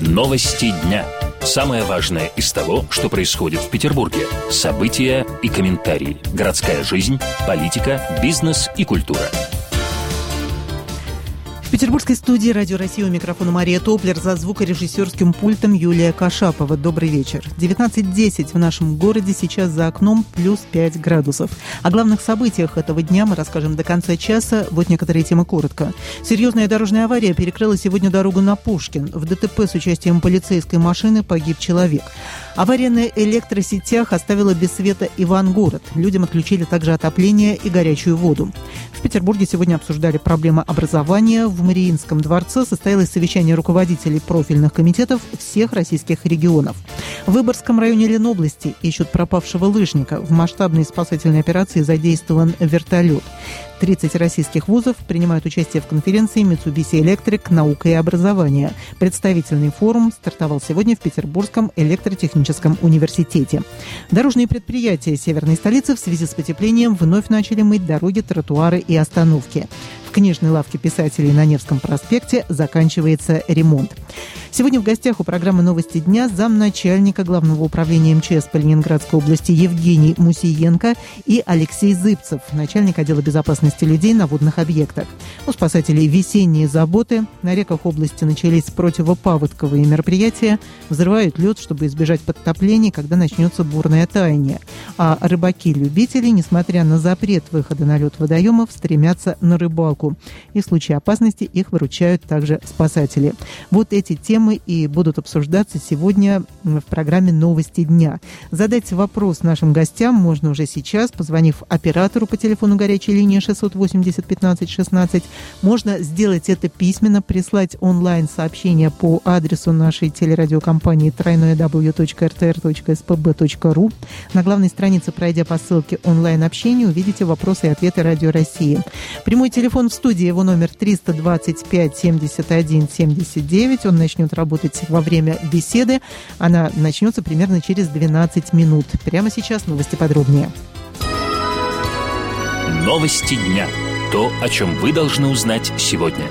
Новости дня. Самое важное из того, что происходит в Петербурге. События и комментарии. Городская жизнь, политика, бизнес и культура. В петербургской студии «Радио России» у микрофона Мария Топлер, за звукорежиссерским пультом Юлия Кашапова. Добрый вечер. 19:10 в нашем городе, сейчас за окном плюс 5 градусов. О главных событиях этого дня мы расскажем до конца часа. Вот некоторые темы коротко. Серьезная дорожная авария перекрыла сегодня дорогу на Пушкин. В ДТП с участием полицейской машины погиб человек. Авария на электросетях оставила без света Ивангород. Людям отключили также отопление и горячую воду. В Петербурге сегодня обсуждали проблемы образования. В Мариинском дворце состоялось совещание руководителей профильных комитетов всех российских регионов. В Выборгском районе Ленобласти ищут пропавшего лыжника. В масштабной спасательной операции задействован вертолет. 30 российских вузов принимают участие в конференции Mitsubishi Electric «Наука и образование». Представительный форум стартовал сегодня в Петербургском электротехническом университете. Дорожные предприятия северной столицы в связи с потеплением вновь начали мыть дороги, тротуары и остановки. В книжной лавке писателей на Невском проспекте заканчивается ремонт. Сегодня в гостях у программы «Новости дня» замначальника Главного управления МЧС по Ленинградской области Евгений Мусиенко и Алексей Зыбцев, начальник отдела безопасности людей на водных объектах. У спасателей весенние заботы. На реках области начались противопаводковые мероприятия. Взрывают лед, чтобы избежать подтоплений, когда начнется бурное таяние. А рыбаки-любители, несмотря на запрет выхода на лед водоемов, стремятся на рыбалку. И в случае опасности их выручают также спасатели. Вот эти темы и будут обсуждаться сегодня в программе «Новости дня». Задать вопрос нашим гостям можно уже сейчас, позвонив оператору по телефону горячей линии 680 15 16. Можно сделать это письменно, прислать онлайн-сообщение по адресу нашей телерадиокомпании www.rtr.spb.ru. На главной странице, пройдя по ссылке онлайн-общения, увидите вопросы и ответы Радио России. Прямой телефон в студии, его номер 325 71 79. Он начнет работать во время беседы. Она начнется примерно через 12 минут. Прямо сейчас новости подробнее. Новости дня. То, о чем вы должны узнать сегодня.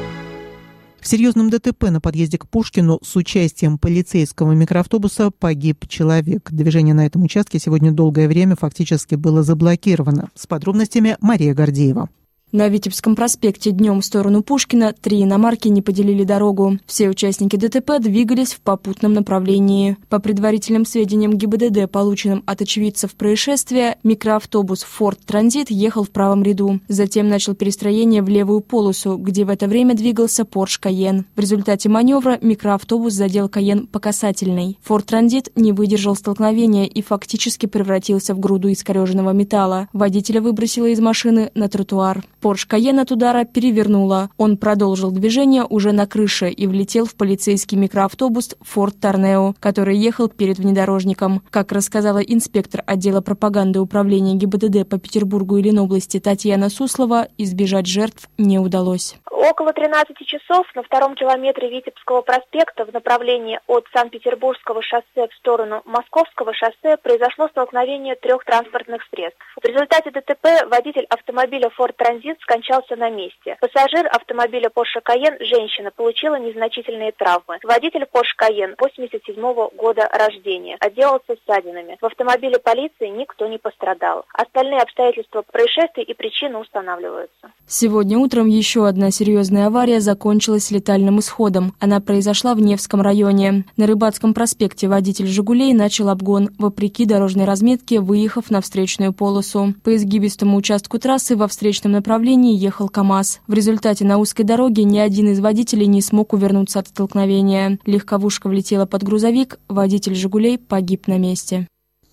В серьезном ДТП на подъезде к Пушкину с участием полицейского микроавтобуса погиб человек. Движение на этом участке сегодня долгое время фактически было заблокировано. С подробностями Мария Гордеева. На Витебском проспекте днем в сторону Пушкина 3 иномарки не поделили дорогу. Все участники ДТП двигались в попутном направлении. По предварительным сведениям ГИБДД, полученным от очевидцев происшествия, микроавтобус Ford Transit ехал в правом ряду. Затем начал перестроение в левую полосу, где в это время двигался Porsche Cayenne. В результате маневра микроавтобус задел Cayenne по касательной. Ford Transit не выдержал столкновения и фактически превратился в груду искореженного металла. Водителя выбросило из машины на тротуар. Porsche Cayenne от удара перевернула. Он продолжил движение уже на крыше и влетел в полицейский микроавтобус Ford Tourneo, который ехал перед внедорожником. Как рассказала инспектор отдела пропаганды управления ГИБДД по Петербургу и Ленобласти Татьяна Суслова, избежать жертв не удалось. Около 13 часов на втором километре Витебского проспекта в направлении от Санкт-Петербургского шоссе в сторону Московского шоссе произошло столкновение 3 транспортных средств. В результате ДТП водитель автомобиля Ford Transit скончался на месте. Пассажир автомобиля Porsche Cayenne, женщина, получила незначительные травмы. Водитель Porsche Cayenne 87-го года рождения, отделался ссадинами. В автомобиле полиции никто не пострадал. Остальные обстоятельства происшествия и причины устанавливаются. Сегодня утром еще одна серьезная авария закончилась летальным исходом. Она произошла в Невском районе. На Рыбацком проспекте водитель «Жигулей» начал обгон, вопреки дорожной разметке, выехав на встречную полосу. По изгибистому участку трассы во встречном направлении ехал КАМАЗ. В результате на узкой дороге ни один из водителей не смог увернуться от столкновения. Легковушка влетела под грузовик, водитель «Жигулей» погиб на месте.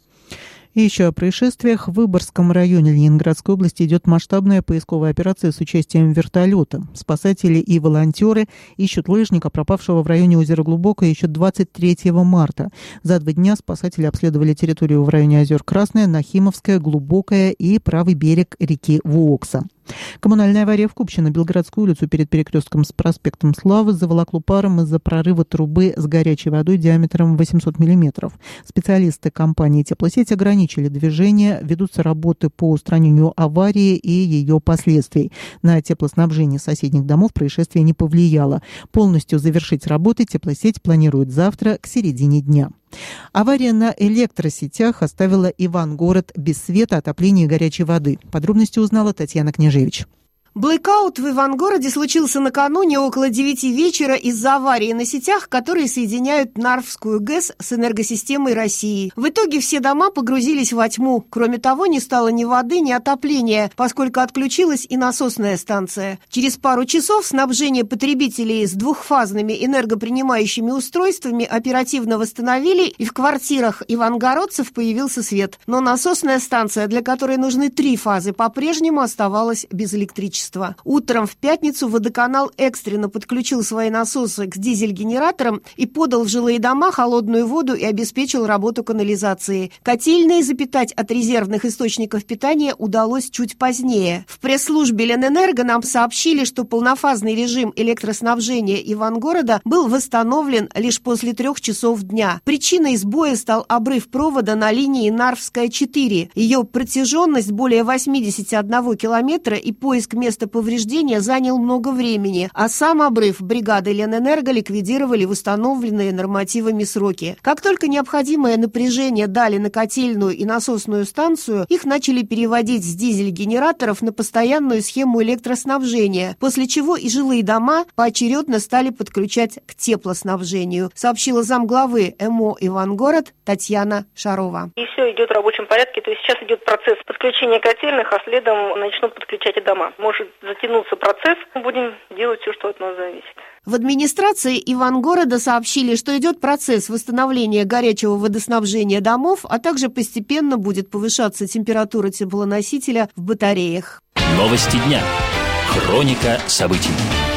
И еще о происшествиях. В Выборгском районе Ленинградской области идет масштабная поисковая операция с участием вертолета. Спасатели и волонтеры ищут лыжника, пропавшего в районе озера Глубокое еще 23 марта. За 2 дня спасатели обследовали территорию в районе озер Красное, Нахимовское, Глубокое и правый берег реки Вуокса. Коммунальная авария в Купчино. Белградскую улицу перед перекрестком с проспектом Славы заволокло паром из-за прорыва трубы с горячей водой диаметром 800 мм. Специалисты компании «Теплосеть» ограничили ограничили движение, ведутся работы по устранению аварии и ее последствий. На теплоснабжение соседних домов происшествие не повлияло. Полностью завершить работы теплосеть планирует завтра к середине дня. Авария на электросетях оставила Ивангород без света, отопления и горячей воды. Подробности узнала Татьяна Княжевич. Блэкаут в Ивангороде случился накануне около 9 вечера из-за аварии на сетях, которые соединяют Нарвскую ГЭС с энергосистемой России. В итоге все дома погрузились во тьму. Кроме того, не стало ни воды, ни отопления, поскольку отключилась и насосная станция. Через пару часов снабжение потребителей с двухфазными энергопринимающими устройствами оперативно восстановили, и в квартирах ивангородцев появился свет. Но насосная станция, для которой нужны 3 фазы, по-прежнему оставалась без электричества. Утром в пятницу водоканал экстренно подключил свои насосы к дизель-генераторам и подал в жилые дома холодную воду и обеспечил работу канализации. Котельные запитать от резервных источников питания удалось чуть позднее. В пресс-службе Ленэнерго нам сообщили, что полнофазный режим электроснабжения Ивангорода был восстановлен лишь после 3 часов дня. Причиной сбоя стал обрыв провода на линии Нарвская-4. Ее протяженность более 81 километра и поиск места повреждения занял много времени, а сам обрыв бригады Ленэнерго ликвидировали в установленные нормативами сроки. Как только необходимое напряжение дали на котельную и насосную станцию, их начали переводить с дизель-генераторов на постоянную схему электроснабжения, после чего и жилые дома поочередно стали подключать к теплоснабжению, сообщила замглавы МО «Ивангород» Татьяна Шарова. И все идет в рабочем порядке, то есть сейчас идет процесс подключения котельных, а следом начнут подключать и дома. Может затянуться процесс, будем делать все, что от нас зависит. В администрации Ивангорода сообщили, что идет процесс восстановления горячего водоснабжения домов, а также постепенно будет повышаться температура теплоносителя в батареях. Новости дня. Хроника событий.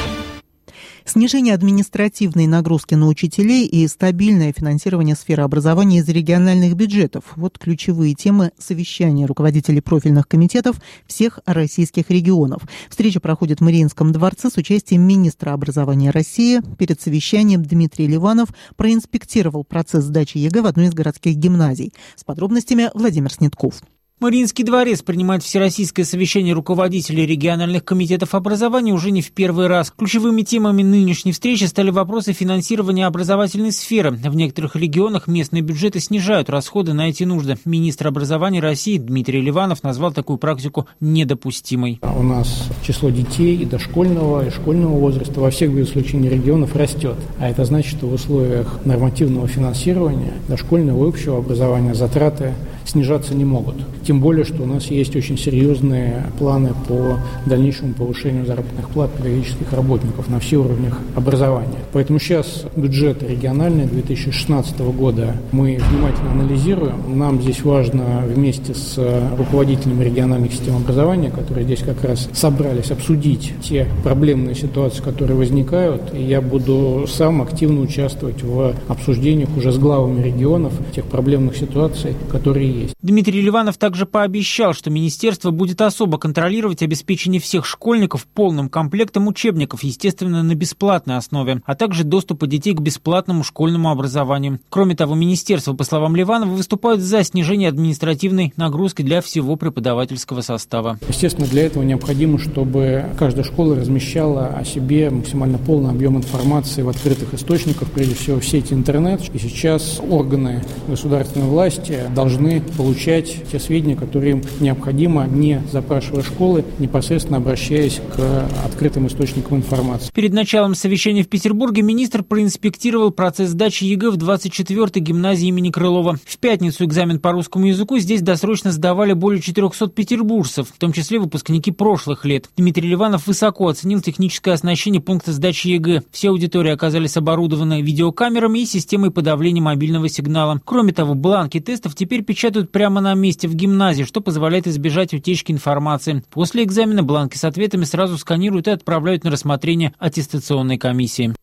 Снижение административной нагрузки на учителей и стабильное финансирование сферы образования из региональных бюджетов. Вот ключевые темы совещания руководителей профильных комитетов всех российских регионов. Встреча проходит в Мариинском дворце с участием министра образования России. Перед совещанием Дмитрий Ливанов проинспектировал процесс сдачи ЕГЭ в одной из городских гимназий. С подробностями Владимир Снетков. Мариинский дворец принимает всероссийское совещание руководителей региональных комитетов образования уже не в первый раз. Ключевыми темами нынешней встречи стали вопросы финансирования образовательной сферы. В некоторых регионах местные бюджеты снижают расходы на эти нужды. Министр образования России Дмитрий Ливанов назвал такую практику недопустимой. У нас число детей и дошкольного, и школьного возраста во всех, без исключения регионов, растет. А это значит, что в условиях нормативного финансирования дошкольного и общего образования затраты снижаться не могут. Тем более, что у нас есть очень серьезные планы по дальнейшему повышению заработных плат педагогических работников на всех уровнях образования. Поэтому сейчас бюджет региональный 2016 года мы внимательно анализируем. Нам здесь важно вместе с руководителями региональных систем образования, которые здесь как раз собрались, обсудить те проблемные ситуации, которые возникают. И я буду сам активно участвовать в обсуждениях уже с главами регионов тех проблемных ситуаций, которые есть. Дмитрий Ливанов также пообещал, что министерство будет особо контролировать обеспечение всех школьников полным комплектом учебников, естественно, на бесплатной основе, а также доступа детей к бесплатному школьному образованию. Кроме того, министерство, по словам Ливанова, выступает за снижение административной нагрузки для всего преподавательского состава. Естественно, для этого необходимо, чтобы каждая школа размещала о себе максимально полный объем информации в открытых источниках, прежде всего в сети интернет. И сейчас органы государственной власти должны получать те сведения, которые им необходимо, не запрашивая школы, непосредственно обращаясь к открытым источникам информации. Перед началом совещания в Петербурге министр проинспектировал процесс сдачи ЕГЭ в 24-й гимназии имени Крылова. В пятницу экзамен по русскому языку здесь досрочно сдавали более 400 петербуржцев, в том числе выпускники прошлых лет. Дмитрий Ливанов высоко оценил техническое оснащение пункта сдачи ЕГЭ. Все аудитории оказались оборудованы видеокамерами и системой подавления мобильного сигнала. Кроме того, бланки тестов теперь печатают прямо на месте в гимназии, что позволяет избежать утечки информации. После экзамена бланки с ответами сразу сканируют и отправляют на рассмотрение аттестационной комиссии.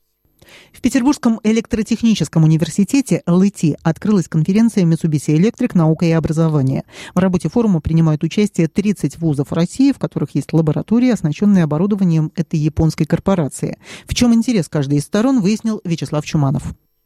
В Петербургском электротехническом университете ЛИТИ открылась конференция Mitsubishi Electric «Наука и образование». В работе форума принимают участие 30 вузов России, в которых есть лаборатории, оснащенные оборудованием этой японской корпорации. В чем интерес каждой из сторон, выяснил Вячеслав Чуманов.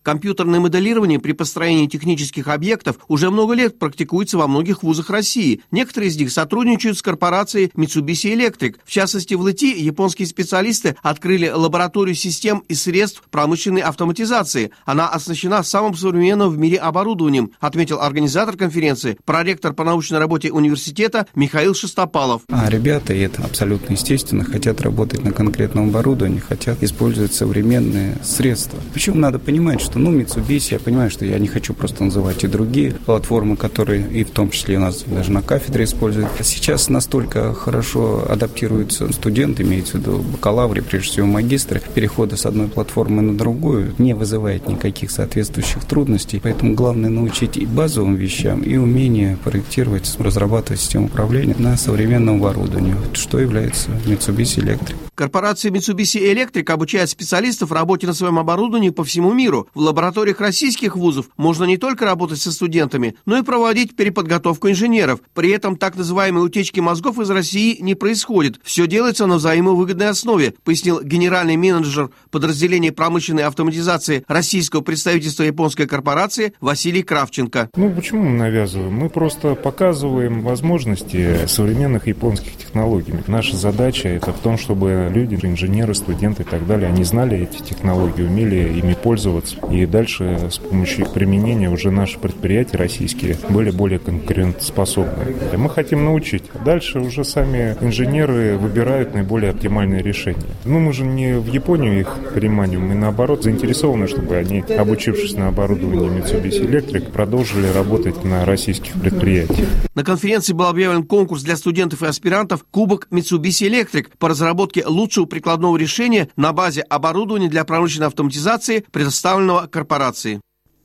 Компьютерное моделирование при построении технических объектов уже много лет практикуется во многих вузах России. Некоторые из них сотрудничают с корпорацией Mitsubishi Electric. В частности, в ЛИТИ японские специалисты открыли лабораторию систем и средств промышленной автоматизации. Она оснащена самым современным в мире оборудованием, отметил организатор конференции, проректор по научной работе университета Михаил Шестопалов. Ребята, и это абсолютно естественно, хотят работать на конкретном оборудовании, хотят использовать современные средства. Причем надо понимать, что Mitsubishi, я понимаю, что я не хочу просто называть и другие платформы, которые и в том числе у нас даже на кафедре используют. Сейчас настолько хорошо адаптируются студенты, имеется в виду бакалавры, прежде всего магистры, перехода с одной платформы на другую не вызывает никаких соответствующих трудностей. Поэтому главное научить и базовым вещам, и умение проектировать, разрабатывать систему управления на современном оборудовании, что является Mitsubishi Electric. Корпорация Mitsubishi Electric обучает специалистов работе на своем оборудовании по всему миру. В лабораториях российских вузов можно не только работать со студентами, но и проводить переподготовку инженеров. При этом так называемые утечки мозгов из России не происходит. Все делается на взаимовыгодной основе, пояснил генеральный менеджер подразделения промышленной автоматизации российского представительства японской корпорации Василий Кравченко. Почему мы навязываем? Мы просто показываем возможности современных японских технологий. Наша задача это в том, чтобы люди, инженеры, студенты и так далее, они знали эти технологии, умели ими пользоваться. И дальше с помощью их применения уже наши предприятия российские были более конкурентоспособны. Мы хотим научить. Дальше уже сами инженеры выбирают наиболее оптимальные решения. Мы же не в Японию их переманиваем, мы наоборот заинтересованы, чтобы они, обучившись на оборудовании Mitsubishi Electric, продолжили работать на российских предприятиях. На конференции был объявлен конкурс для студентов и аспирантов «Кубок Mitsubishi Electric» по разработке лучшего прикладного решения на базе оборудования для промышленной автоматизации, предоставленного корпорацией.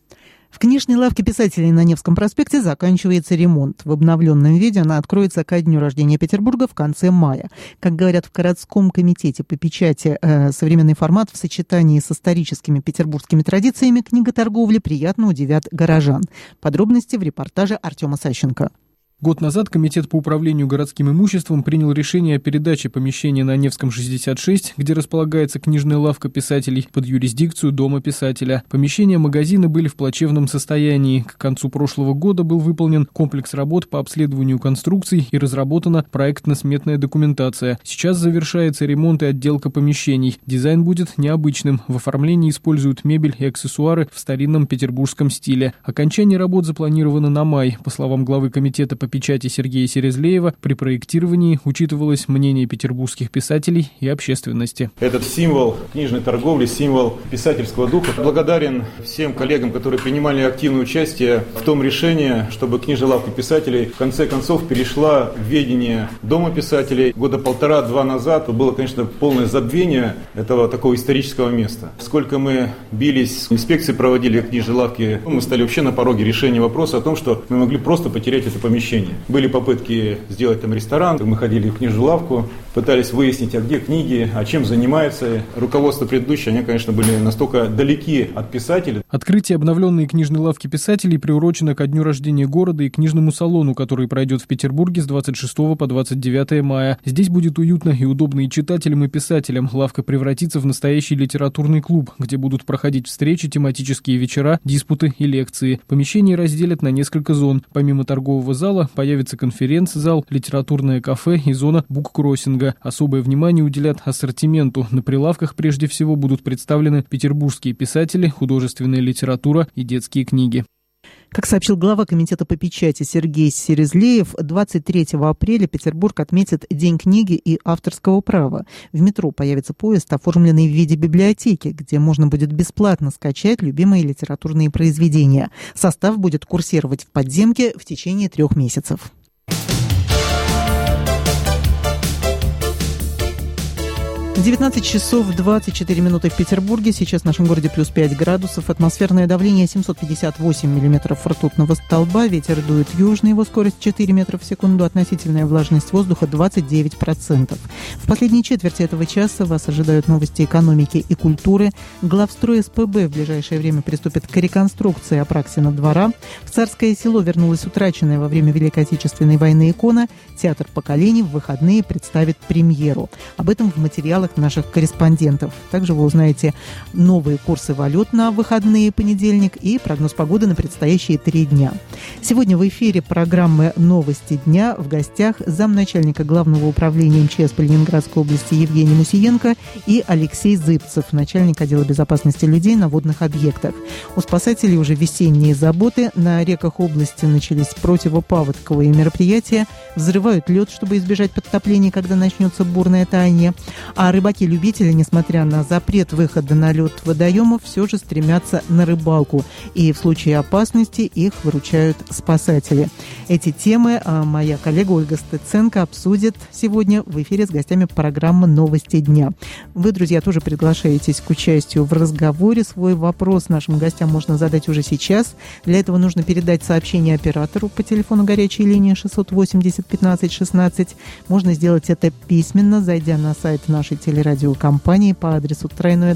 В книжной лавке писателей на Невском проспекте заканчивается ремонт. В обновленном виде она откроется ко дню рождения Петербурга в конце мая. Как говорят в городском комитете по печати, современный формат в сочетании с историческими петербургскими традициями книготорговли приятно удивят горожан. Подробности в репортаже Артема Сащенко. Год назад Комитет по управлению городским имуществом принял решение о передаче помещения на Невском 66, где располагается книжная лавка писателей, под юрисдикцию Дома писателя. Помещения магазина были в плачевном состоянии. К концу прошлого года был выполнен комплекс работ по обследованию конструкций и разработана проектно-сметная документация. Сейчас завершается ремонт и отделка помещений. Дизайн будет необычным. В оформлении используют мебель и аксессуары в старинном петербургском стиле. Окончание работ запланировано на май. По словам главы комитета по печати Сергея Серезлеева, при проектировании учитывалось мнение петербургских писателей и общественности. Этот символ книжной торговли, символ писательского духа. Благодарен всем коллегам, которые принимали активное участие в том решении, чтобы книжная лавка писателей в конце концов перешла в ведение Дома писателей. Года 1,5-2 назад было, конечно, полное забвение этого такого исторического места. Сколько мы бились, инспекции проводили книжные лавки, мы стали вообще на пороге решения вопроса о том, что мы могли просто потерять это помещение. Были попытки сделать там ресторан, мы ходили в книжную лавку, пытались выяснить, а где книги, а чем занимаются. Руководство предыдущее, они, конечно, были настолько далеки от писателей. Открытие обновленной книжной лавки писателей приурочено ко дню рождения города и книжному салону, который пройдет в Петербурге с 26 по 29 мая. Здесь будет уютно и удобно и читателям, и писателям. Лавка превратится в настоящий литературный клуб, где будут проходить встречи, тематические вечера, диспуты и лекции. Помещение разделят на несколько зон. Помимо торгового зала появится конференц-зал, литературное кафе и зона буккроссинга. Особое внимание уделят ассортименту. На прилавках прежде всего будут представлены петербургские писатели, художественная литература и детские книги. Как сообщил глава комитета по печати Сергей Серезлеев, 23 апреля Петербург отметит День книги и авторского права. В метро появится поезд, оформленный в виде библиотеки, где можно будет бесплатно скачать любимые литературные произведения. Состав будет курсировать в подземке в течение 3 месяцев. 19 часов 24 минуты в Петербурге. Сейчас в нашем городе плюс 5 градусов. Атмосферное давление 758 миллиметров ртутного столба. Ветер дует южный, его скорость 4 метра в секунду. Относительная влажность воздуха 29%. В последней четверти этого часа вас ожидают новости экономики и культуры. Главстрой СПБ в ближайшее время приступит к реконструкции Апраксина двора. В Царское село вернулась утраченная во время Великой Отечественной войны икона. Театр поколений в выходные представит премьеру. Об этом в материалах материалах наших корреспондентов. Также вы узнаете новые курсы валют на выходные, понедельник, и прогноз погоды на предстоящие 3 дня. Сегодня в эфире программы «Новости дня». В гостях замначальника Главного управления МЧС по Ленинградской области Евгений Мусиенко и Алексей Зыбцев, начальник отдела безопасности людей на водных объектах. У спасателей уже весенние заботы. На реках области начались противопаводковые мероприятия. Взрывают лед, чтобы избежать подтоплений, когда начнется бурное таяние. А рыбаки-любители, несмотря на запрет выхода на лед водоемов, все же стремятся на рыбалку. И в случае опасности их выручают спасатели. Эти темы моя коллега Ольга Стеценко обсудит сегодня в эфире с гостями программы «Новости дня». Вы, друзья, тоже приглашаетесь к участию в разговоре. Свой вопрос нашим гостям можно задать уже сейчас. Для этого нужно передать сообщение оператору по телефону горячей линии 680 15 16. Можно сделать это письменно, зайдя на сайт нашей телерадиокомпании по адресу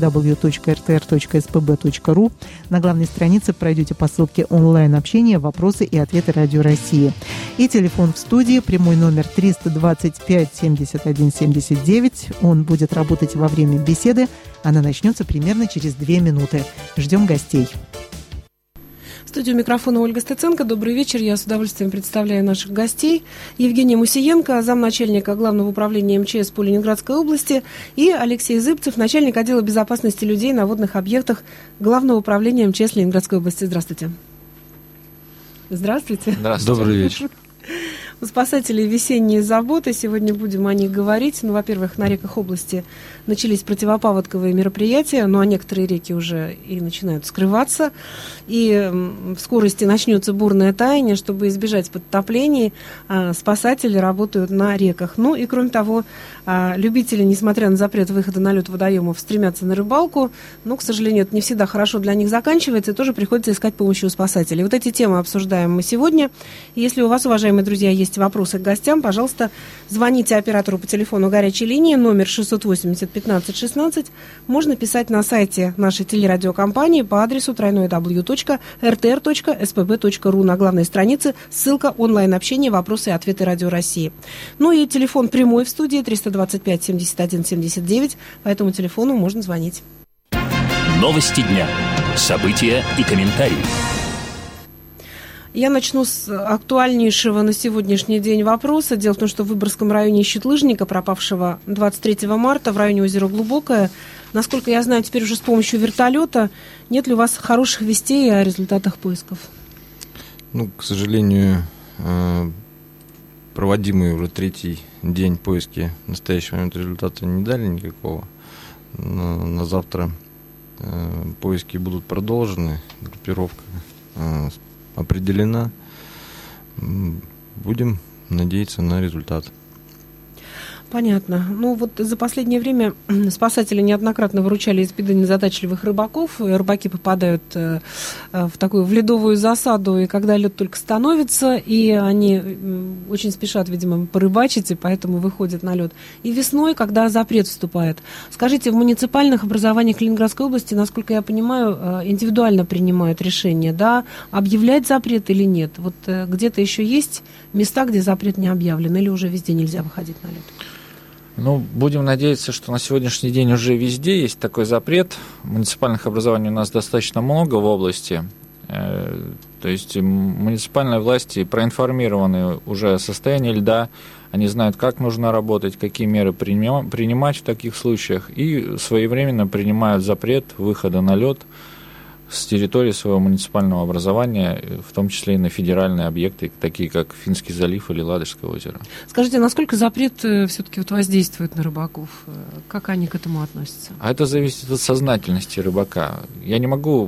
www.rtr.spb.ru. На главной странице пройдете по ссылке онлайн-общения, вопросы и ответы Радио России. И телефон в студии, прямой номер 325 71 79. Он будет работать во время беседы. Она начнется примерно через 2 минуты. Ждем гостей. В студию микрофона Ольга Стеценко. Добрый вечер. Я с удовольствием представляю наших гостей. Евгений Мусиенко, замначальника Главного управления МЧС по Ленинградской области, и Алексей Зыбцев, начальник отдела безопасности людей на водных объектах Главного управления МЧС Ленинградской области. Здравствуйте. Здравствуйте. Здравствуйте. Добрый вечер. У спасателей весенние заботы. Сегодня будем о них говорить. Ну, во-первых, на реках области начались противопаводковые мероприятия, ну, а некоторые реки уже и начинают скрываться. И в скорости начнется бурное таяние. Чтобы избежать подтоплений, спасатели работают на реках. Ну, и кроме того, любители, несмотря на запрет выхода на лед водоемов, стремятся на рыбалку. Но, к сожалению, это не всегда хорошо для них заканчивается, и тоже приходится искать помощи у спасателей. Вот эти темы обсуждаем мы сегодня. Если у вас, уважаемые друзья, есть вопросы к гостям, пожалуйста, звоните оператору по телефону горячей линии, номер 680 15 16. Можно писать на сайте нашей телерадиокомпании по адресу www.rtr.spb.ru. На главной странице ссылка онлайн-общение, вопросы и ответы Радио России. Ну и телефон прямой в студии 325 71 79. По этому телефону можно звонить. Новости дня. События и комментарии. Я начну с актуальнейшего на сегодняшний день вопроса. Дело в том, что в Выборгском районе ищут лыжника, пропавшего 23 марта в районе озера Глубокое. Насколько я знаю, теперь уже с помощью вертолета. Нет ли у вас хороших вестей о результатах поисков? Ну, к сожалению, проводимые уже 3-й день поиски в настоящий момент результата не дали никакого. На завтра поиски будут продолжены, группировка определена. Будем надеяться на результат. Понятно. Ну вот за последнее время спасатели неоднократно выручали из беды незадачливых рыбаков. Рыбаки попадают в ледовую засаду, и когда лед только становится, и они очень спешат, видимо, порыбачить, и поэтому выходят на лед. И весной, когда запрет вступает. Скажите, в муниципальных образованиях Ленинградской области, насколько я понимаю, индивидуально принимают решение, да, объявлять запрет или нет? Вот где-то еще есть места, где запрет не объявлен, или уже везде нельзя выходить на лед? Ну, будем надеяться, что на сегодняшний день уже везде есть такой запрет. Муниципальных образований у нас достаточно много в области. То есть муниципальные власти проинформированы уже о состоянии льда. Они знают, как нужно работать, какие меры принимать в таких случаях. И своевременно принимают запрет выхода на лед с территории своего муниципального образования, в том числе и на федеральные объекты, такие как Финский залив или Ладожское озеро. Скажите, насколько запрет все-таки воздействует на рыбаков? Как они к этому относятся? А это зависит от сознательности рыбака. Я не могу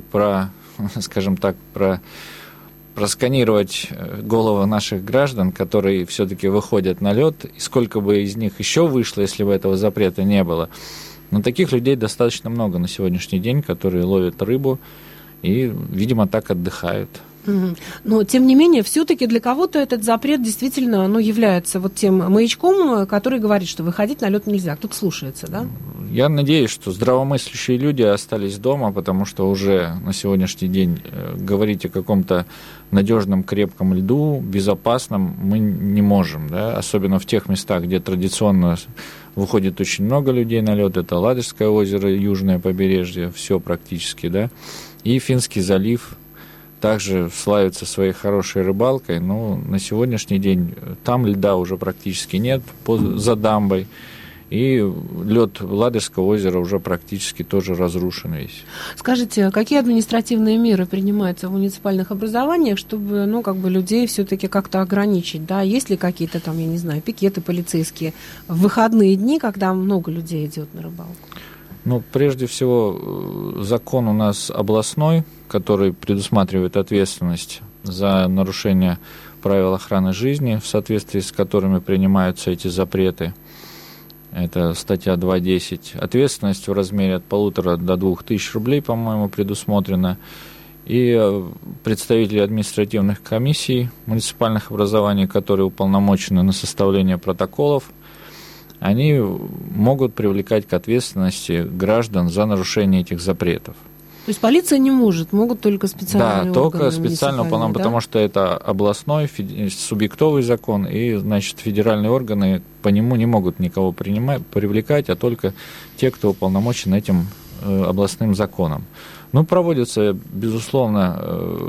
просканировать головы наших граждан, которые все-таки выходят на лед, и сколько бы из них еще вышло, если бы этого запрета не было. Но таких людей достаточно много на сегодняшний день, которые ловят рыбу и, видимо, так отдыхают. Но, тем не менее, все-таки для кого-то этот запрет действительно является вот тем маячком, который говорит, что выходить на лед нельзя. Кто-то слушается, да? Я надеюсь, что здравомыслящие люди остались дома, потому что уже на сегодняшний день говорить о каком-то надежном, крепком льду, безопасном мы не можем, да? Особенно в тех местах, где традиционно выходит очень много людей на лед. Это Ладожское озеро, южное побережье, все практически, да. И Финский залив также славится своей хорошей рыбалкой, но на сегодняшний день там льда уже практически нет за дамбой. И лед Ладожского озера уже практически тоже разрушен весь. Скажите, какие административные меры принимаются в муниципальных образованиях, чтобы, людей все-таки как-то ограничить, да? Есть ли какие-то там, я не знаю, пикеты полицейские в выходные дни, когда много людей идет на рыбалку? Прежде всего, закон у нас областной, который предусматривает ответственность за нарушение правил охраны жизни, в соответствии с которыми принимаются эти запреты. Это статья 2.10. Ответственность в размере от 1500 до 2000 рублей, по-моему, предусмотрена. И представители административных комиссий муниципальных образований, которые уполномочены на составление протоколов, они могут привлекать к ответственности граждан за нарушение этих запретов. То есть полиция не может, могут только специальные органы. Да, только специально уполномоченные, потому что это областной, субъектовый закон, и, федеральные органы по нему не могут никого привлекать, а только те, кто уполномочен этим областным законом. Проводятся, безусловно,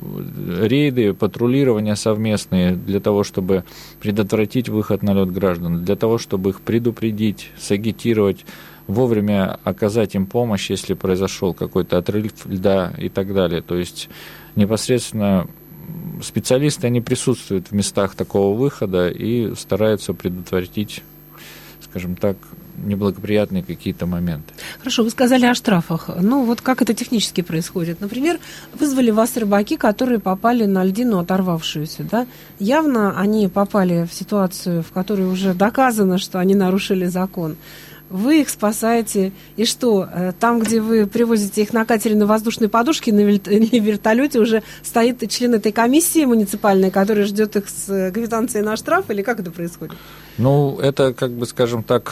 рейды, патрулирования совместные для того, чтобы предотвратить выход на лед граждан, для того, чтобы их предупредить, сагитировать, вовремя оказать им помощь, если произошел какой-то отрыв льда и так далее. То есть непосредственно специалисты, они присутствуют в местах такого выхода и стараются предотвратить, скажем так, неблагоприятные какие-то моменты. Хорошо, вы сказали о штрафах. Как это технически происходит? Например, вызвали вас рыбаки, которые попали на льдину, оторвавшуюся, да? Явно они попали в ситуацию, в которой уже доказано, что они нарушили закон. Вы их спасаете, и что, там, где вы привозите их на катере на воздушной подушке, на вертолете, уже стоит член этой комиссии муниципальной, который ждет их с квитанцией на штраф, или как это происходит? Это, скажем так,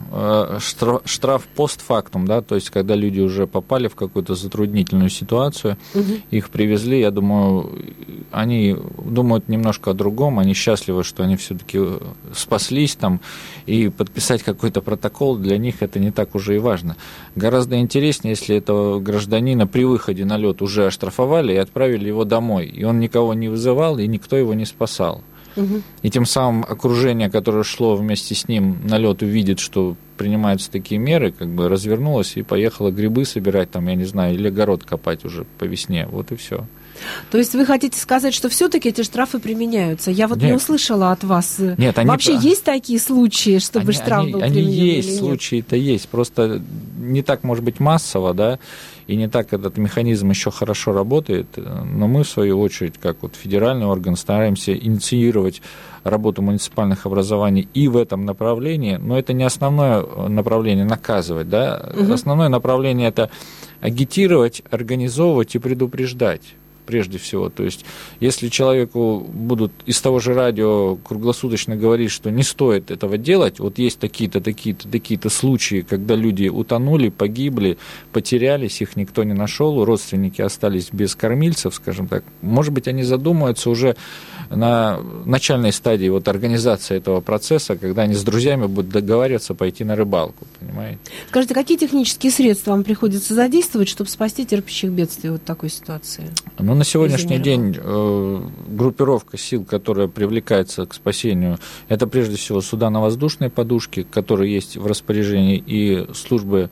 штраф постфактум, да, то есть когда люди уже попали в какую-то затруднительную ситуацию, их привезли, я думаю, они думают немножко о другом, они счастливы, что они все-таки спаслись там, и подписать какой-то протокол для них это не так уже и важно. Гораздо интереснее, если этого гражданина при выходе на лед уже оштрафовали и отправили его домой, и он никого не вызывал, и никто его не спасал. И тем самым окружение, которое шло вместе с ним на лед, увидит, что принимаются такие меры, развернулось и поехало грибы собирать, или огород копать уже по весне. Вот и все. То есть вы хотите сказать, что все-таки эти штрафы применяются? Я не услышала от вас. Нет, вообще есть такие случаи, чтобы штраф был применен? Они есть, случаи-то есть. Просто не так, может быть, массово, да, и не так этот механизм еще хорошо работает, но мы, в свою очередь, как федеральный орган, стараемся инициировать работу муниципальных образований и в этом направлении, но это не основное направление наказывать, да, основное направление это агитировать, организовывать и предупреждать. Прежде всего, то есть, если человеку будут из того же радио круглосуточно говорить, что не стоит этого делать, есть такие-то случаи, когда люди утонули, погибли, потерялись, их никто не нашел, родственники остались без кормильцев, скажем так, может быть, они задумаются уже на начальной стадии организации этого процесса, когда они с друзьями будут договариваться пойти на рыбалку, понимаете? Скажите, какие технические средства вам приходится задействовать, чтобы спасти терпящих бедствий в такой ситуации? На сегодняшний день группировка сил, которая привлекается к спасению, это прежде всего суда на воздушной подушке, которые есть в распоряжении, и службы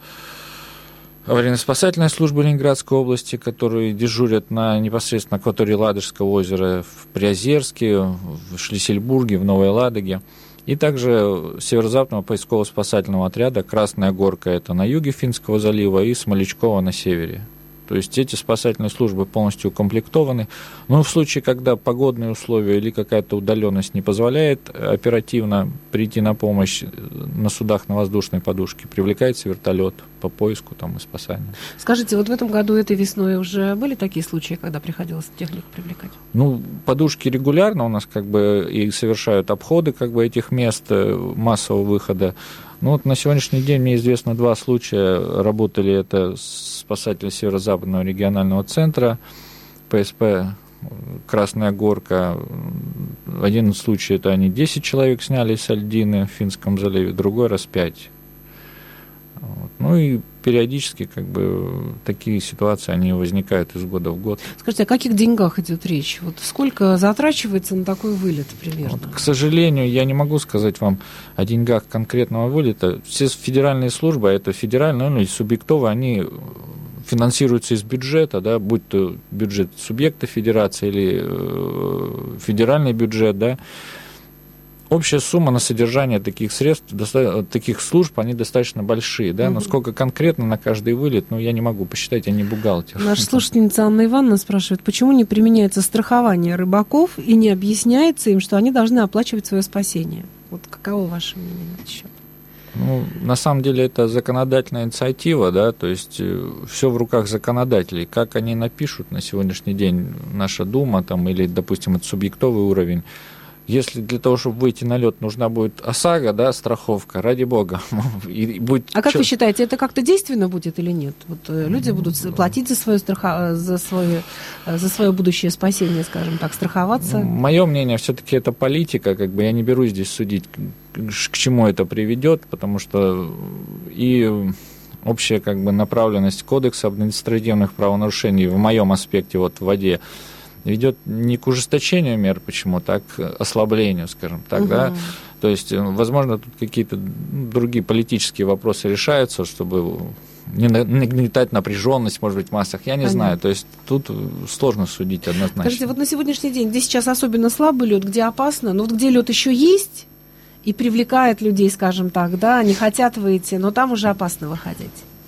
аварийно-спасательной службы Ленинградской области, которые дежурят непосредственно на акватории Ладожского озера, в Приозерске, в Шлиссельбурге, в Новой Ладоге. И также Северо-Западного поисково-спасательного отряда «Красная горка» — это на юге Финского залива, и Смолячково на севере. То есть эти спасательные службы полностью укомплектованы. Но в случае, когда погодные условия или какая-то удаленность не позволяет оперативно прийти на помощь на судах на воздушной подушке, привлекается вертолет по поиску и спасанию. Скажите, в этом году, этой весной уже были такие случаи, когда приходилось технику привлекать? Подушки регулярно у нас и совершают обходы этих мест массового выхода. На сегодняшний день мне известно 2 случая. Работали это спасатели Северо-Западного регионального центра, ПСП Красная Горка. Один случай, это они 10 человек сняли с льдины в Финском заливе, другой раз 5. Вот. Ну и периодически такие ситуации, они возникают из года в год. Скажите, о каких деньгах идет речь? Вот сколько затрачивается на такой вылет примерно? Вот, к сожалению, я не могу сказать вам о деньгах конкретного вылета. Все федеральные службы, это федеральные, и субъектовые, они финансируются из бюджета, да, будь то бюджет субъекта федерации или федеральный бюджет, да. Общая сумма на содержание таких средств, таких служб, они достаточно большие, да, но сколько конкретно на каждый вылет, я не могу посчитать, я не бухгалтер. Наша слушательница Анна Ивановна спрашивает, почему не применяется страхование рыбаков и не объясняется им, что они должны оплачивать свое спасение? Вот каково ваше мнение на этот счет? На самом деле это законодательная инициатива, да, то есть все в руках законодателей. Как они напишут на сегодняшний день наша Дума там, или, допустим, это субъектовый уровень. Если для того, чтобы выйти на лед, нужна будет ОСАГО, да, страховка, ради бога. А как вы считаете, это как-то действенно будет или нет? Вот люди будут платить за свое будущее спасение, скажем так, страховаться? Мое мнение, все-таки это политика, я не берусь здесь судить, к чему это приведет, потому что и общая направленность Кодекса административных правонарушений в моем аспекте в воде ведет не к ужесточению мер, почему-то, а к ослаблению, скажем так, да. То есть, возможно, тут какие-то другие политические вопросы решаются, чтобы не нагнетать напряженность, может быть, в массах, я не знаю. То есть, тут сложно судить однозначно. Скажите, вот на сегодняшний день, где сейчас особенно слабый лед, где опасно, но где лед еще есть и привлекает людей, скажем так, да, они хотят выйти, но там уже опасно выходить.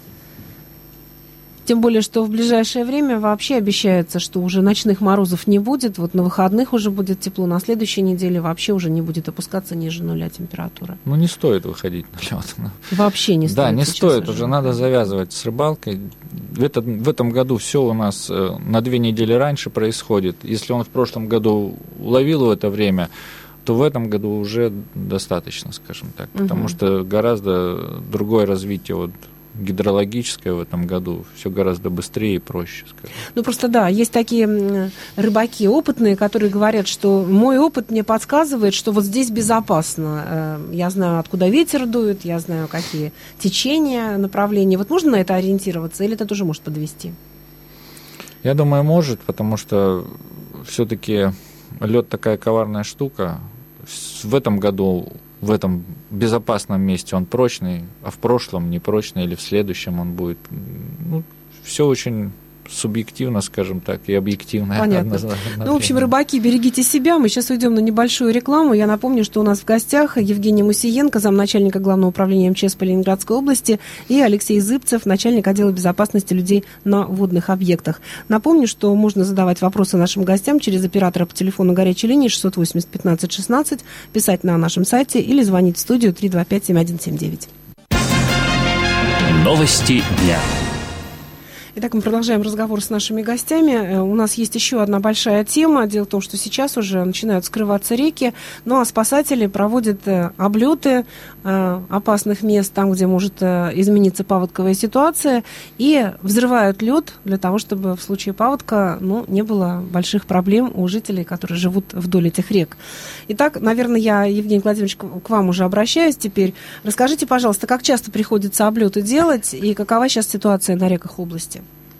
Тем более, что в ближайшее время вообще обещается, что уже ночных морозов не будет. Вот на выходных уже будет тепло, на следующей неделе вообще уже не будет опускаться ниже 0 температура. Не стоит выходить на лед. Вообще не стоит. Да, не стоит. Уже надо завязывать с рыбалкой. В этом году все у нас на 2 недели раньше происходит. Если он в прошлом году уловил в это время, то в этом году уже достаточно, скажем так. Потому что гораздо другое развитие гидрологическое в этом году, все гораздо быстрее и проще, скажем. Просто да, есть такие рыбаки опытные, которые говорят, что мой опыт мне подсказывает, что вот здесь безопасно. Я знаю, откуда ветер дует, я знаю, какие течения, направления. Вот можно на это ориентироваться, или это тоже может подвести? Я думаю, может, потому что все-таки лед такая коварная штука. В этом году в этом безопасном месте он прочный, а в прошлом непрочный, или в следующем он будет. Все очень субъективно, скажем так, и объективно. Понятно. В общем, рыбаки, берегите себя. Мы сейчас уйдем на небольшую рекламу. Я напомню, что у нас в гостях Евгений Мусиенко, замначальника Главного управления МЧС по Ленинградской области, и Алексей Зыбцев, начальник отдела безопасности людей на водных объектах. Напомню, что можно задавать вопросы нашим гостям через оператора по телефону горячей линии 680 15 16, писать на нашем сайте или звонить в студию 325-7179. Новости дня. Итак, мы продолжаем разговор с нашими гостями. У нас есть еще одна большая тема. Дело в том, что сейчас уже начинают скрываться реки, а спасатели проводят облеты опасных мест, там, где может измениться паводковая ситуация, и взрывают лед для того, чтобы в случае паводка не было больших проблем у жителей, которые живут вдоль этих рек. Итак, наверное, я, Евгений Владимирович, к вам уже обращаюсь теперь. Расскажите, пожалуйста, как часто приходится облеты делать и какова сейчас ситуация на реках области?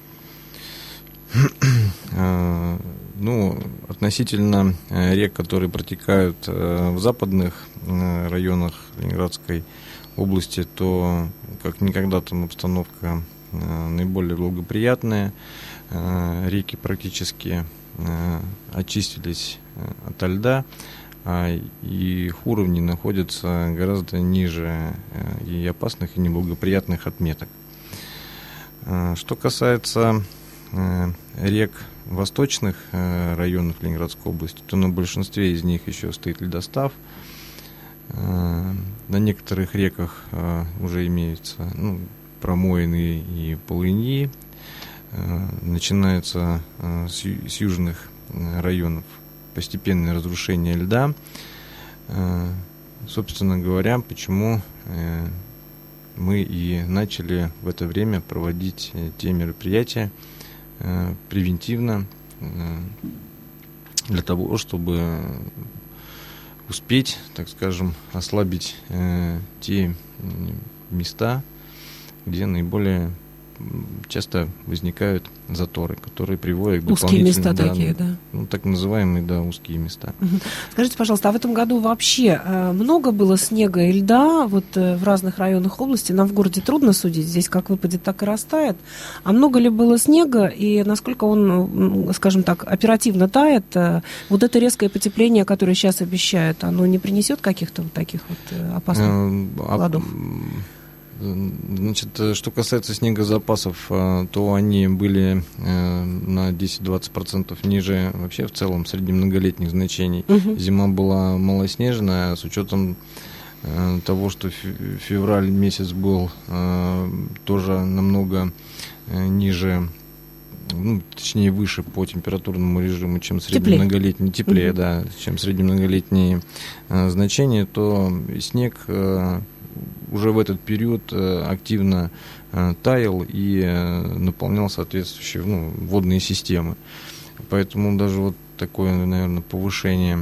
Относительно рек, которые протекают в западных районах Ленинградской области, то как никогда там обстановка наиболее благоприятная. Реки практически очистились ото льда, и их уровни находятся гораздо ниже и опасных, и неблагоприятных отметок. Что касается рек восточных районов Ленинградской области, то на большинстве из них еще стоит ледостав. На некоторых реках уже имеются промоины и полыньи. Начинается с южных районов постепенное разрушение льда. Собственно говоря, почему мы и начали в это время проводить те мероприятия превентивно, для того, чтобы успеть, так скажем, ослабить те места, где наиболее часто возникают заторы, которые приводят к дополнительным... Узкие места такие, да? Ну, так называемые, да, узкие места. Скажите, пожалуйста, а в этом году вообще много было снега и льда вот в разных районах области? Нам в городе трудно судить, здесь как выпадет, так и растает. А много ли было снега и насколько он, скажем так, оперативно тает? Вот это резкое потепление, которое сейчас обещают, оно не принесет каких-то вот таких вот опасных ладов? Значит, что касается снегозапасов, то они были на 10-20% ниже вообще в целом среднемноголетних значений. Зима была малоснежная, с учетом того, что февраль месяц был тоже намного ниже, ну, точнее выше по температурному режиму, чем среднемноголетние, теплее, да, чем среднемноголетние значения, то снег уже в этот период активно таял и наполнял соответствующие водные системы. Поэтому даже вот такое, наверное, повышение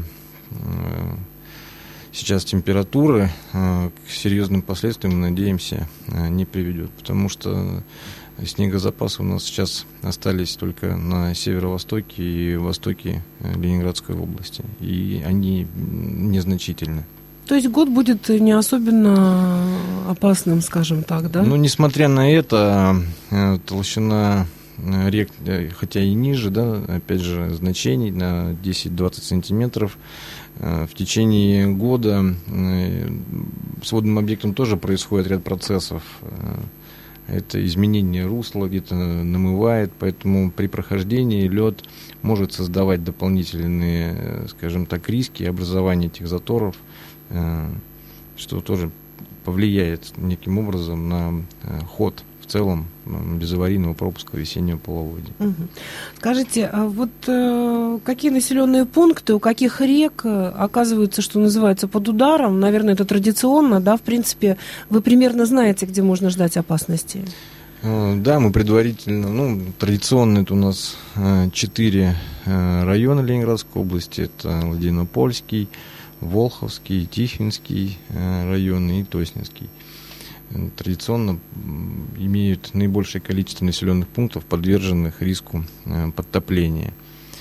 сейчас температуры к серьезным последствиям, надеемся, не приведет. Потому что снегозапасы у нас сейчас остались только на северо-востоке и востоке Ленинградской области. И они незначительны. То есть год будет не особенно опасным, скажем так, да? Ну, несмотря на это, толщина рек, хотя и ниже, да, опять же, значений на 10-20 сантиметров, в течение года с водным объектом тоже происходит ряд процессов. Это изменение русла, где-то намывает, поэтому при прохождении лед может создавать дополнительные, скажем так, риски образования этих заторов, что тоже повлияет неким образом на ход в целом безаварийного пропуска весеннего половодья. Скажите, а вот какие населенные пункты, у каких рек оказываются, что называется, под ударом? Наверное, это традиционно, да, в принципе, вы примерно знаете, где можно ждать опасности? Да, мы предварительно, традиционно это у нас 4 района Ленинградской области, это Ладейно-Польский, Волховский, Тихвинский районы и Тоснинский. Традиционно имеют наибольшее количество населенных пунктов, подверженных риску подтопления.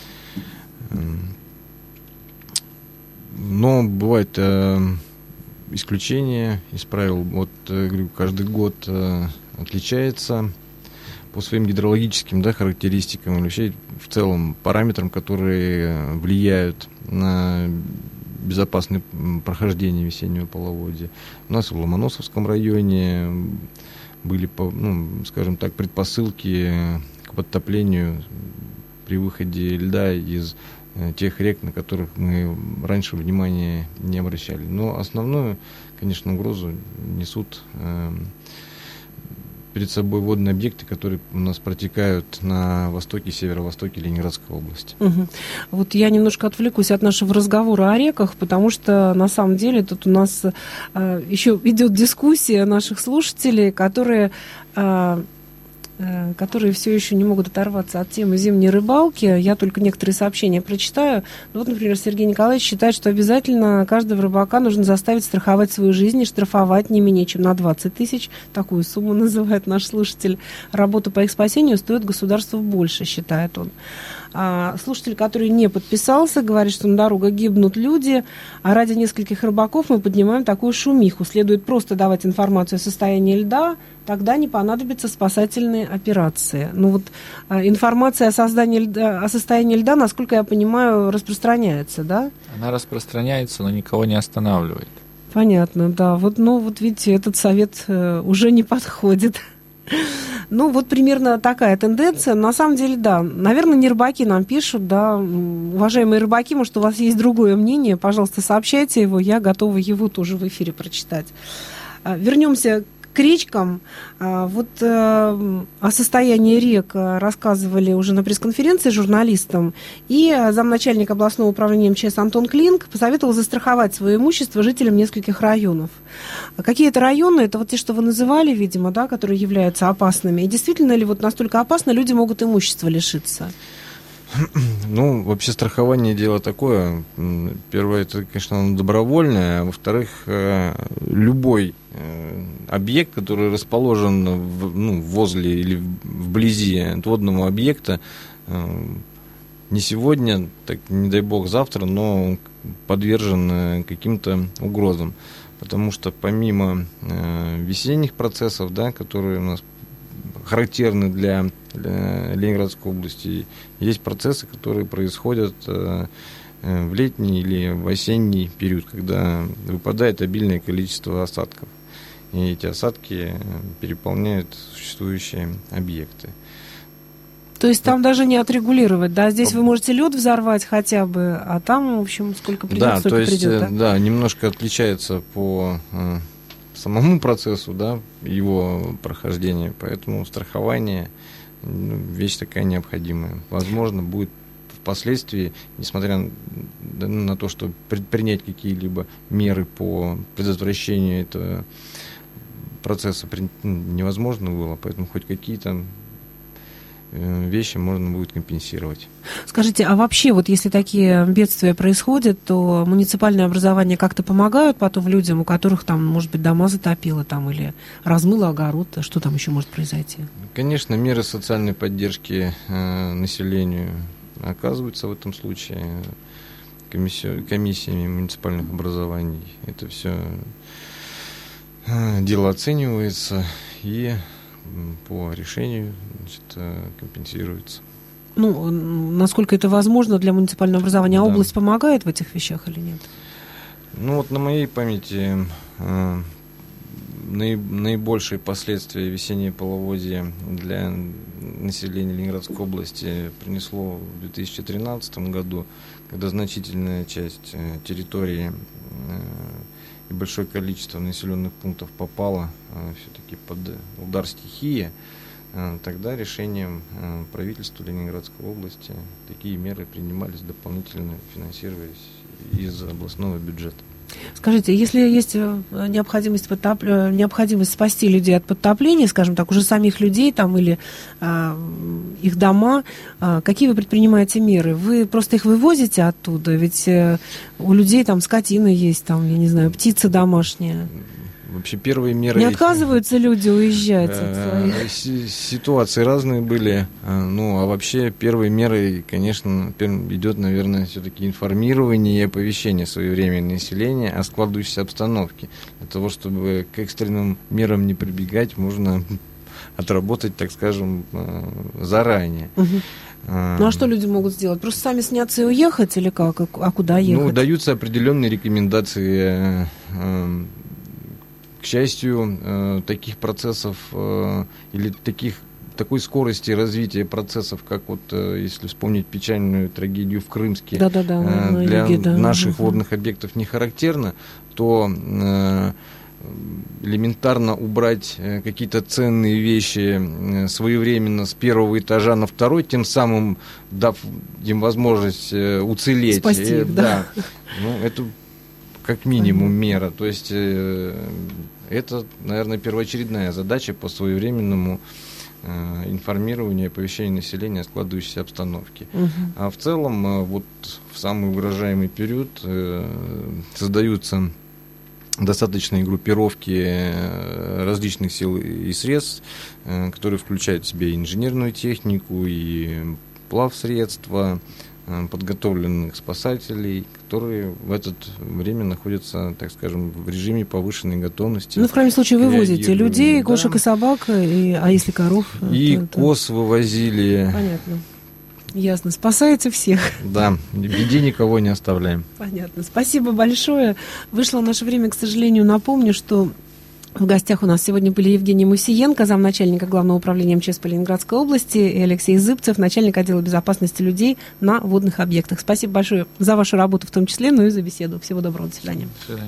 Но бывают исключения из правил. Вот, говорю, каждый год отличается по своим гидрологическим, да, характеристикам или вообще в целом параметрам, которые влияют на безопасное прохождение весеннего половодья. У нас в Ломоносовском районе были, скажем так, предпосылки к подтоплению при выходе льда из тех рек, на которых мы раньше внимания не обращали. Но основную, конечно, угрозу несут перед собой водные объекты, которые у нас протекают на востоке и северо-востоке Ленинградской области. Вот я немножко отвлекусь от нашего разговора о реках, потому что на самом деле тут у нас еще идет дискуссия наших слушателей, которые все еще не могут оторваться от темы зимней рыбалки. Я только некоторые сообщения прочитаю. Вот, например, Сергей Николаевич считает, что обязательно каждого рыбака нужно заставить страховать свою жизнь и штрафовать не менее чем на 20 тысяч. Такую сумму называет наш слушатель. Работа по их спасению стоит государству больше, считает он. А слушатель, который не подписался, говорит, что на дорогах гибнут люди, а ради нескольких рыбаков мы поднимаем такую шумиху. Следует просто давать информацию о состоянии льда, тогда не понадобятся спасательные операции. Информация о состоянии льда, насколько я понимаю, распространяется, да? Она распространяется, но никого не останавливает. Понятно, да. Вот видите, этот совет уже не подходит. Примерно такая тенденция. На самом деле, да, наверное, не рыбаки нам пишут, да, уважаемые рыбаки, может, у вас есть другое мнение, пожалуйста, сообщайте его, я готова его тоже в эфире прочитать. Вернемся к речкам. О состоянии рек рассказывали уже на пресс-конференции журналистам, и замначальник областного управления МЧС Антон Клинк посоветовал застраховать свое имущество жителям нескольких районов. Какие это районы? Это те, что вы называли, видимо, да, которые являются опасными. И действительно ли настолько опасно люди могут имущества лишиться? Ну, вообще страхование дело такое. Первое, это, конечно, оно добровольное, а во-вторых, любой объект, который расположен возле или вблизи водного объекта, не сегодня, так не дай бог завтра, но подвержен каким-то угрозам. Потому что помимо весенних процессов, да, которые у нас характерны для Ленинградской области, есть процессы, которые происходят в летний или в осенний период, когда выпадает обильное количество осадков. И эти осадки переполняют существующие объекты. То есть там даже не отрегулировать, да? Здесь вы можете лед взорвать хотя бы, а там, в общем, сколько придет, столько придет, да? Да, немножко отличается по самому процессу, да, его прохождения, поэтому страхование вещь такая необходимая. Возможно, будет впоследствии, несмотря на то, что предпринять какие-либо меры по предотвращению этого процесса невозможно было, поэтому хоть какие-то вещи можно будет компенсировать. Скажите, а вообще, вот если такие бедствия происходят, то муниципальные образования как-то помогают потом людям, у которых там, может быть, дома затопило там или размыло огород, что там еще может произойти? Конечно, меры социальной поддержки населению оказываются в этом случае комиссиями муниципальных образований. Это все дело оценивается и по решению, значит, компенсируется. Ну, насколько это возможно для муниципального образования? А область помогает в этих вещах или нет? Ну, вот на моей памяти наибольшие последствия весеннее половодье для населения Ленинградской области принесло в 2013 году, когда значительная часть территории и большое количество населенных пунктов попало все-таки под удар стихии. Тогда решением правительства Ленинградской области такие меры принимались, дополнительно финансировались из областного бюджета. Скажите, если есть необходимость спасти людей от подтопления, скажем так, уже самих людей там или их дома, какие вы предпринимаете меры? Вы просто их вывозите оттуда? Ведь у людей там скотина есть, там, я не знаю, птицы домашние. Вообще первые меры... Не отказываются люди уезжать от своих? Ситуации разные были. Ну, а вообще первые меры, конечно, идет, наверное, все-таки информирование и оповещение своевременного населения о складывающейся обстановке. Для того, чтобы к экстренным мерам не прибегать, можно отработать, так скажем, заранее. Угу. Ну, а что люди могут сделать? Просто сами сняться и уехать или как? А куда ехать? Ну, даются определенные рекомендации. К счастью, таких процессов или такой скорости развития процессов, как вот, если вспомнить печальную трагедию в Крымске, для наших водных объектов не характерно, то элементарно убрать какие-то ценные вещи своевременно с первого этажа на второй, тем самым дав им возможность уцелеть. Спасти их, да. Ну, это как минимум мера. То есть это, наверное, первоочередная задача по своевременному информированию и оповещению населения о складывающейся обстановке. А в целом, вот в самый угрожаемый период создаются достаточные группировки различных сил и средств, которые включают в себя и инженерную технику, и плавсредства, подготовленных спасателей, которые в это время находятся, так скажем, в режиме повышенной готовности. Ну, в крайнем случае, вывозите людей, кошек и собак, а если коров? И коз вывозили. Понятно. Ясно. Спасаете всех. Да, в беде никого не оставляем. Понятно. Спасибо большое. Вышло наше время, к сожалению. Напомню, что в гостях у нас сегодня были Евгений Мусиенко, замначальника Главного управления МЧС по Ленинградской области, и Алексей Зыбцев, начальник отдела безопасности людей на водных объектах. Спасибо большое за вашу работу в том числе, ну и за беседу. Всего доброго. До свидания. До свидания.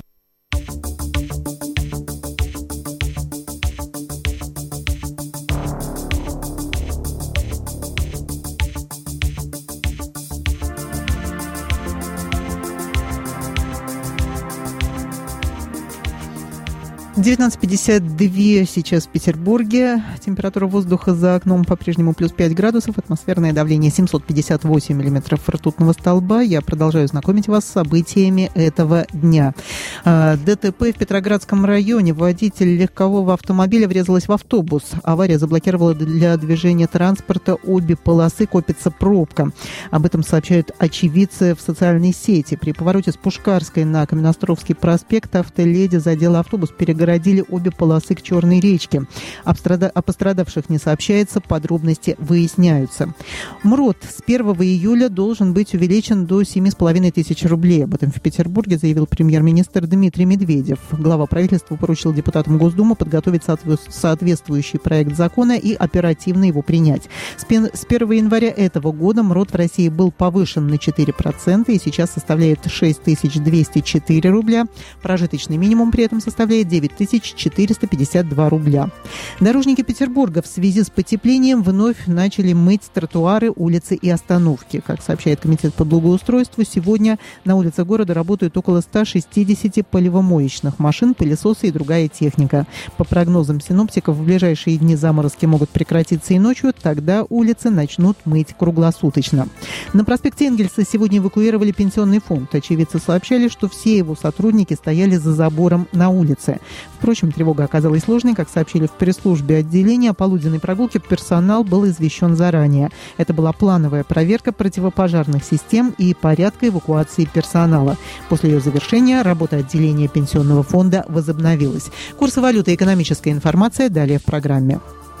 19:52 сейчас в Петербурге. Температура воздуха за окном по-прежнему плюс 5 градусов. Атмосферное давление 758 миллиметров ртутного столба. Я продолжаю знакомить вас с событиями этого дня. ДТП в Петроградском районе. Водитель легкового автомобиля врезалась в автобус. Авария заблокировала для движения транспорта обе полосы. Копится пробка. Об этом сообщают очевидцы в социальной сети. При повороте с Пушкарской на Каменноостровский проспект автоледи задела автобус, перегородили обе полосы к Черной речке. О пострадавших не сообщается, подробности выясняются. МРОТ с 1 июля должен быть увеличен до 7,5 тысяч рублей. Об этом в Петербурге заявил премьер-министр Дмитрий Медведев. Глава правительства поручил депутатам Госдумы подготовить соответствующий проект закона и оперативно его принять. С 1 января этого года МРОТ в России был повышен на 4% и сейчас составляет 6204 рубля. Прожиточный минимум при этом составляет 9452 рубля. Дорожники Петербурга в связи с потеплением вновь начали мыть тротуары, улицы и остановки. Как сообщает Комитет по благоустройству, сегодня на улицах города работают около 160 поливомоечных машин, пылесосы и другая техника. По прогнозам синоптиков, в ближайшие дни заморозки могут прекратиться и ночью, тогда улицы начнут мыть круглосуточно. На проспекте Энгельса сегодня эвакуировали пенсионный фонд. Очевидцы сообщали, что все его сотрудники стояли за забором на улице. Впрочем, тревога оказалась сложной. Как сообщили в пресс-службе отделения, о полуденной прогулке персонал был извещен заранее. Это была плановая проверка противопожарных систем и порядка эвакуации персонала. После ее завершения работа отделения пенсионного фонда возобновилась. Курсы валюты и экономическая информация далее в программе.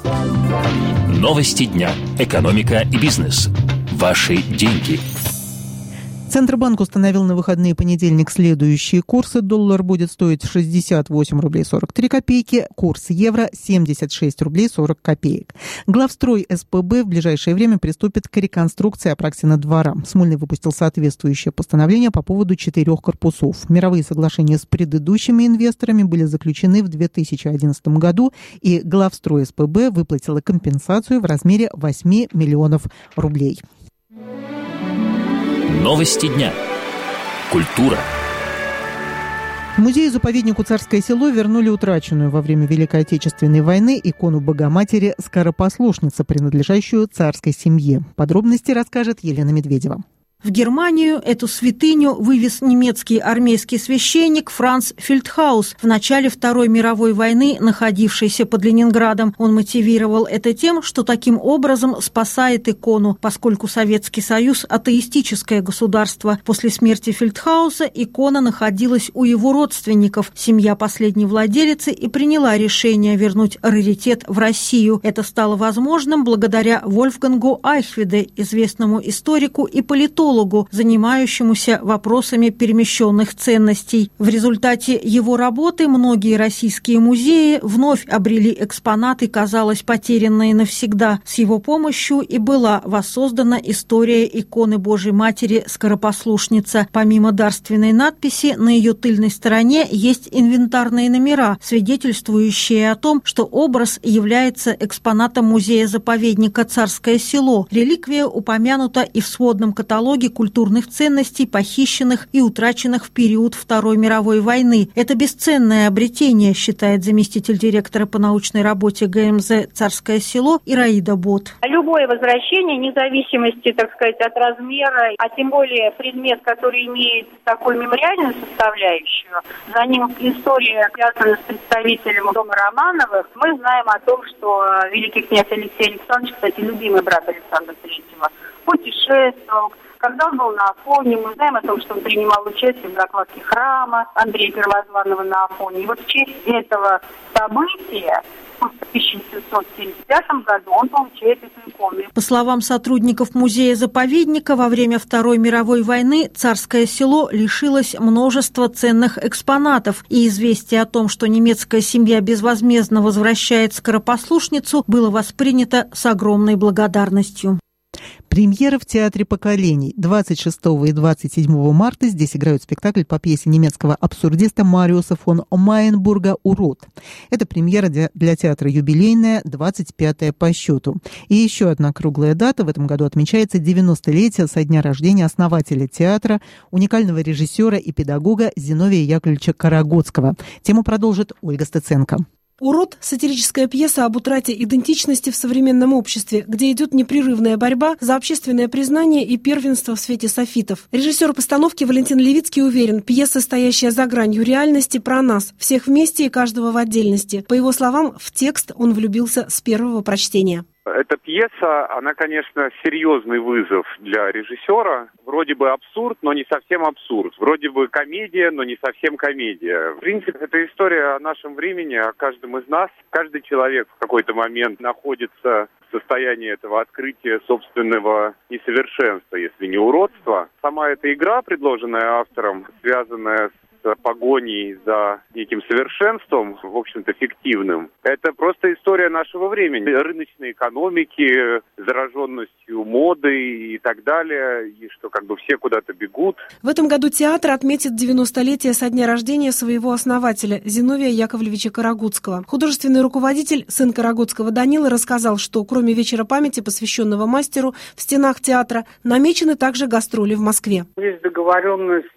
Новости дня. Экономика и бизнес. Ваши деньги. Центробанк установил на выходные понедельник следующие курсы. Доллар будет стоить 68 рублей 43 копейки, курс евро 76 рублей 40 копеек. Главстрой СПБ в ближайшее время приступит к реконструкции Апраксина двора. Смольный выпустил соответствующее постановление по поводу 4 корпусов. Мировые соглашения с предыдущими инвесторами были заключены в 2011 году, и главстрой СПБ выплатила компенсацию в размере 8 миллионов рублей. Новости дня. Культура. Музею-заповеднику «Царское село» вернули утраченную во время Великой Отечественной войны икону Богоматери «Скоропослушница», принадлежащую царской семье. Подробности расскажет Елена Медведева. В Германию эту святыню вывез немецкий армейский священник Франц Фельдхаус в начале Второй мировой войны, находившийся под Ленинградом. Он мотивировал это тем, что таким образом спасает икону, поскольку Советский Союз – атеистическое государство. После смерти Фельдхауса икона находилась у его родственников. Семья последней владелицы и приняла решение вернуть раритет в Россию. Это стало возможным благодаря Вольфгангу Айхведе, известному историку и политологу, занимающемуся вопросами перемещенных ценностей. В результате его работы многие российские музеи вновь обрели экспонаты, казалось, потерянные навсегда. С его помощью и была воссоздана история иконы Божьей Матери «Скоропослушница». Помимо дарственной надписи, на ее тыльной стороне есть инвентарные номера, свидетельствующие о том, что образ является экспонатом музея-заповедника «Царское село». Реликвия упомянута и в сводном каталоге культурных ценностей, похищенных и утраченных в период Второй мировой войны. Это бесценное обретение, считает заместитель директора по научной работе ГМЗ «Царское село» Ираида Бот. Любое возвращение, вне зависимости, так сказать, от размера, а тем более предмет, который имеет такую мемориальную составляющую, за ним история связана с представителем дома Романовых. Мы знаем о том, что великий князь Алексей Александрович, кстати, любимый брат Александра III, путешествовал. Когда он был на Афоне, мы знаем о том, что он принимал участие в закладке храма Андрея Первозванного на Афоне. И вот в честь этого события в 1775 году он получает эту икону. По словам сотрудников музея-заповедника, во время Второй мировой войны Царское село лишилось множества ценных экспонатов, и известие о том, что немецкая семья безвозмездно возвращает Скоропослушницу, было воспринято с огромной благодарностью. Премьера в Театре поколений. 26 и 27 марта здесь играют спектакль по пьесе немецкого абсурдиста Мариуса фон Майенбурга «Урод». Это премьера для театра юбилейная, 25-я по счету. И еще одна круглая дата. В этом году отмечается 90-летие со дня рождения основателя театра, уникального режиссера и педагога Зиновия Яковлевича Карагодского. Тему продолжит Ольга Стеценко. «Урод» – сатирическая пьеса об утрате идентичности в современном обществе, где идет непрерывная борьба за общественное признание и первенство в свете софитов. Режиссер постановки Валентин Левицкий уверен, пьеса, стоящая за гранью реальности, про нас, всех вместе и каждого в отдельности. По его словам, в текст он влюбился с первого прочтения. Эта пьеса, она, конечно, серьезный вызов для режиссера. Вроде бы абсурд, но не совсем абсурд. Вроде бы комедия, но не совсем комедия. В принципе, это история о нашем времени, о каждом из нас. Каждый человек в какой-то момент находится в состоянии этого открытия собственного несовершенства, если не уродства. Сама эта игра, предложенная автором, связанная с погоней за неким совершенством, в общем-то, фиктивным. Это просто история нашего времени. Рыночной экономики, зараженностью моды и так далее, и что как бы все куда-то бегут. В этом году театр отметит 90-летие со дня рождения своего основателя Зиновия Яковлевича Карагодского. Художественный руководитель, сын Карагодского Данила, рассказал, что кроме вечера памяти, посвященного мастеру, в стенах театра намечены также гастроли в Москве. Есть договоренность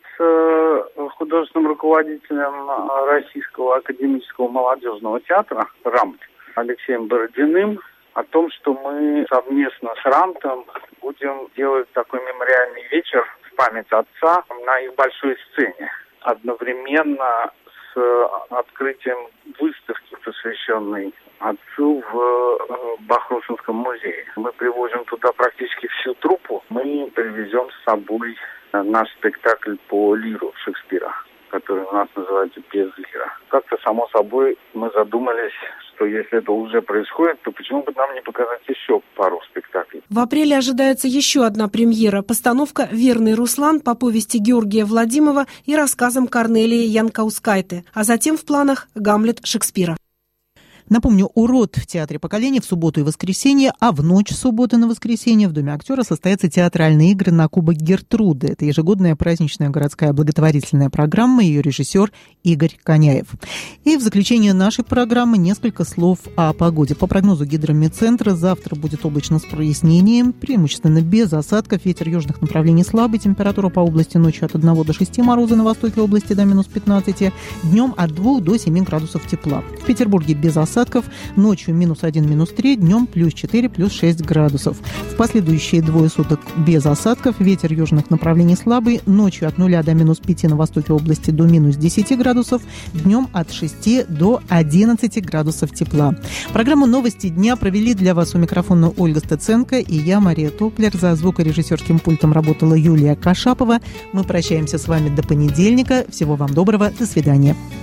с художественным руководителем Российского академического молодежного театра «Рамт» Алексеем Бородиным о том, что мы совместно с «Рамтом» будем делать такой мемориальный вечер в память отца на их большой сцене. Одновременно с открытием выставки, посвященной отцу в Бахрушинском музее. Мы привозим туда практически всю труппу. Мы привезем с собой наш спектакль по лиру Шекспира, который у нас называется «Без лира». Как-то само собой мы задумались, что если это уже происходит, то почему бы нам не показать еще пару спектаклей. В апреле ожидается еще одна премьера – постановка «Верный Руслан» по повести Георгия Владимова и рассказам Корнелии Янкаускайте, а затем в планах «Гамлет» Шекспира. Напомню, «Урод» в Театре поколений в субботу и воскресенье, а в ночь субботы на воскресенье в Доме актера состоятся театральные игры на Кубок Гертруды. Это ежегодная праздничная городская благотворительная программа, ее режиссер Игорь Коняев. И в заключение нашей программы несколько слов о погоде. По прогнозу Гидрометцентра завтра будет облачно с прояснением, преимущественно без осадков, ветер южных направлений слабый, температура по области ночью от 1 до 6 мороза, на востоке области до минус 15, днем от 2 до 7 градусов тепла. В Петербурге без осадков, ночью минус 1, минус 3, днем плюс 4, плюс 6 градусов. В последующие двое суток без осадков, ветер южных направлений слабый, ночью от 0 до минус 5 на востоке области до минус 10 градусов, днем от 6 до 11 градусов тепла. Программу «Новости дня» провели для вас у микрофона Ольга Стеценко и я, Мария Топлер. За звукорежиссерским пультом работала Юлия Кашапова. Мы прощаемся с вами до понедельника. Всего вам доброго. До свидания.